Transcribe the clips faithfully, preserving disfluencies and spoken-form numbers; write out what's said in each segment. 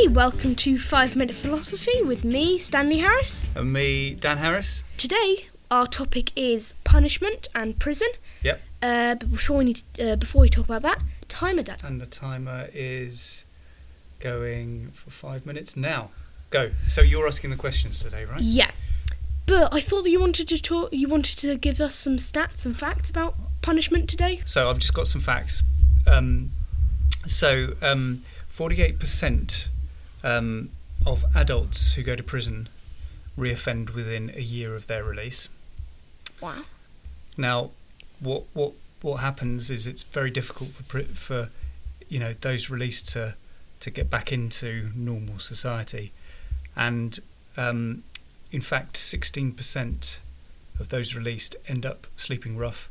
Hey, welcome to five minute Philosophy with me, Stanley Harris. And me, Dan Harris. Today, our topic is punishment and prison. Yep. Uh, but before we need, uh, before we talk about that, timer, Dan. And the timer is going for five minutes now. Go. So you're asking the questions today, right? Yeah. But I thought that you wanted to talk. You wanted to give us some stats and facts about punishment today. So I've just got some facts. Um, so um, forty-eight percent um, of adults who go to prison reoffend within a year of their release. Wow. Now, what what what happens is it's very difficult for pri- for you know those released to to get back into normal society, and um, in fact, sixteen percent of those released end up sleeping rough.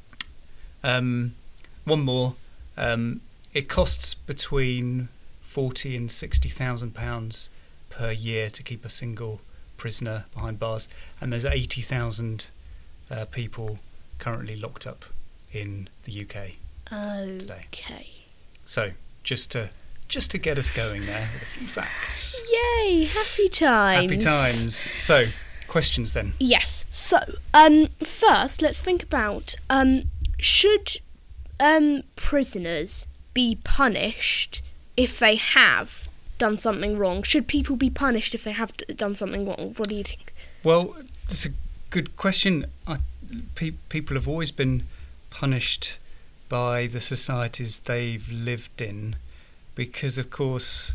Um, one more. Um, it costs between forty and sixty thousand pounds per year to keep a single prisoner behind bars, and there's eighty thousand uh, people currently locked up in the U K today. Okay. So just to just to get us going there with a few facts. Yay! Happy times. Happy times. So, questions then. Yes. So, um, first, let's think about um, should um, prisoners be punished if they have done something wrong? Should people be punished if they have d- done something wrong? What do you think? Well, it's a good question. I, pe- people have always been punished by the societies they've lived in because, of course,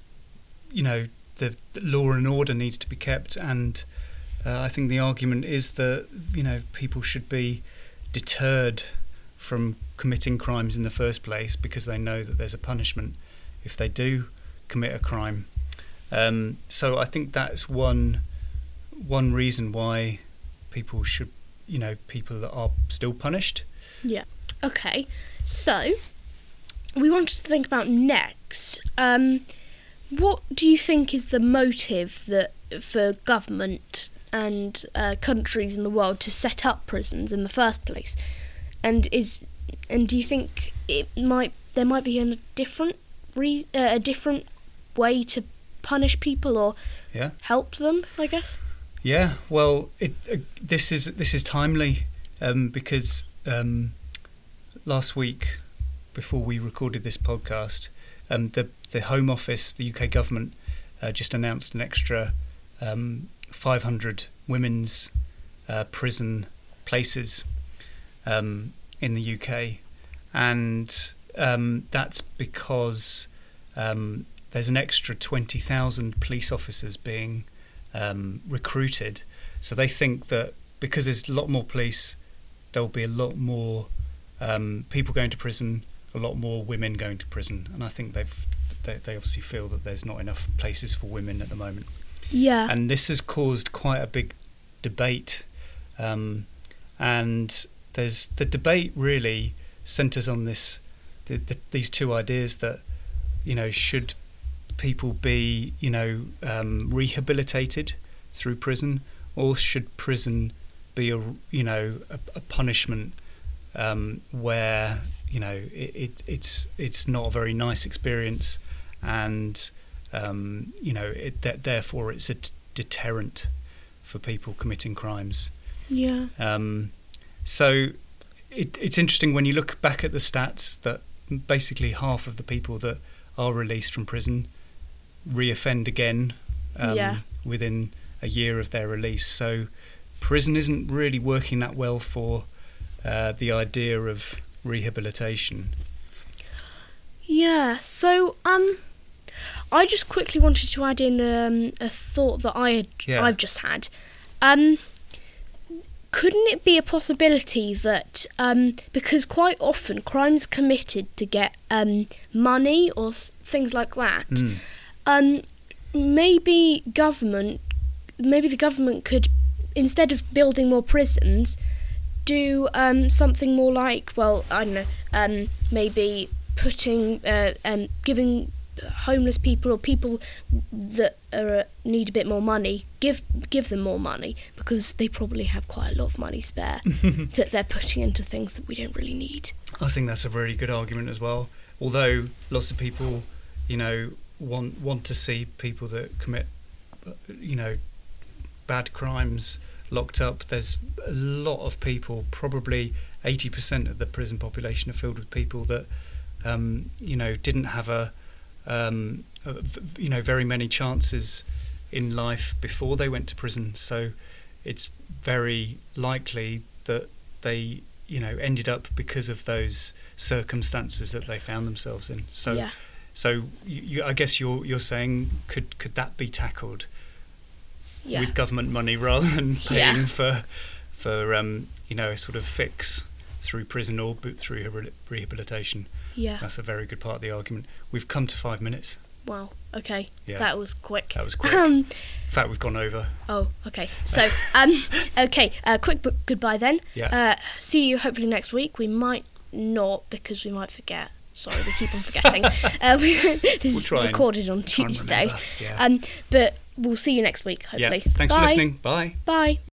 you know, the law and order needs to be kept, and uh, I think the argument is that, you know, people should be deterred from committing crimes in the first place because they know that there's a punishment if they do commit a crime. Um, so I think that's one one reason why people should, you know, people that are still punished. Yeah. Okay. So, we wanted to think about next. Um, what do you think is the motive that for government and uh, countries in the world to set up prisons in the first place? And is and do you think it might there might be a different re- uh, a different way to punish people or yeah. help them, I guess? Yeah. Well, it uh, this is this is timely um, because um, last week, before we recorded this podcast, um, the the Home Office, the U K government, uh, just announced an extra um, five hundred women's uh, prison places um, in the U K, and um, that's because um, there's an extra twenty thousand police officers being um, recruited. So they think that because there's a lot more police, there'll be a lot more um, people going to prison, a lot more women going to prison, and I think they've they, they obviously feel that there's not enough places for women at the moment. Yeah. And this has caused quite a big debate, um, and there's the debate really centres on this the, the, these two ideas that, you know, should people be, you know, um, rehabilitated through prison, or should prison be a, you know, a, a punishment um, where, you know, it, it, it's it's not a very nice experience, and um, you know, it, that therefore it's a t- deterrent for people committing crimes. Yeah. Um, so it, it's interesting when you look back at the stats that basically half of the people that are released from prison reoffend again um, Yeah. within a year of their release. So prison isn't really working that well for uh, the idea of rehabilitation. Yeah, so um, I just quickly wanted to add in um, a thought that I had, Yeah. I've just had. Um, couldn't it be a possibility that um, because quite often crimes committed to get um, money or s- things like that, Mm. um, maybe government, maybe the government could, instead of building more prisons, do um, something more like, well, I don't know, um, maybe putting, uh, um, giving homeless people or people that are, need a bit more money, give give them more money, because they probably have quite a lot of money spare that they're putting into things that we don't really need. I think that's a really good argument as well. Although lots of people, you know, want want to see people that commit, you know, bad crimes locked up. There's a lot of people, probably eighty percent of the prison population are filled with people that, um, you know, didn't have a, um, a, you know, very many chances in life before they went to prison. So it's very likely that they, you know, ended up because of those circumstances that they found themselves in. So, Yeah. so you, you, I guess you're you're saying could could that be tackled Yeah. with government money rather than paying Yeah. for for um, you know, a sort of fix through prison or b- through re- rehabilitation? Yeah. That's a very good part of the argument. We've come to five minutes. Wow. Okay. Yeah. That was quick. That was quick. Um, In fact, we've gone over. oh, okay. So, um, okay. Uh, quick b- goodbye then. Yeah. Uh, see you hopefully next week. We might not because we might forget. Sorry, we keep on forgetting. uh, we, this We'll is try and- recorded on try and Tuesday. remember. Yeah. Um, but we'll see you next week, hopefully. Yeah. Thanks Bye. for listening. Bye. Bye.